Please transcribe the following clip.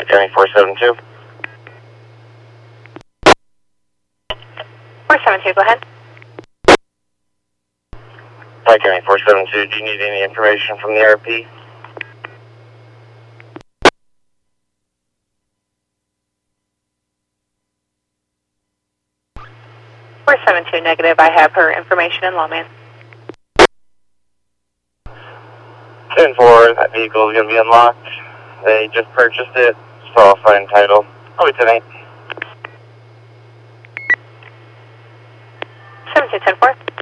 County 472. 472, go ahead. Hi, County 472. Do you need any information from the RP? Negative. I have her information in Lawman. 10-4, that vehicle is going to be unlocked. They just purchased it, so I'll find title. I'll be tonight. 7210-4.